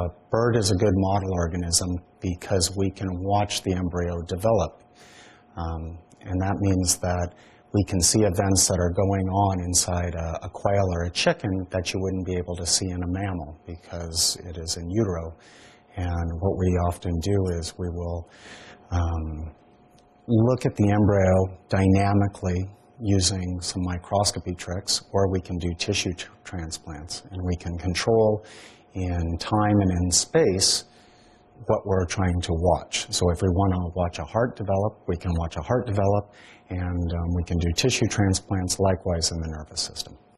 bird is a good model organism because we can watch the embryo develop. And that means that we can see events that are going on inside a quail or a chicken that you wouldn't be able to see in a mammal because it is in utero. And what we often do is we will look at the embryo dynamically using some microscopy tricks, or we can do tissue transplants, and we can control in time and in space what we're trying to watch. So if we want to watch a heart develop, we can watch a heart develop, and we can do tissue transplants likewise in the nervous system.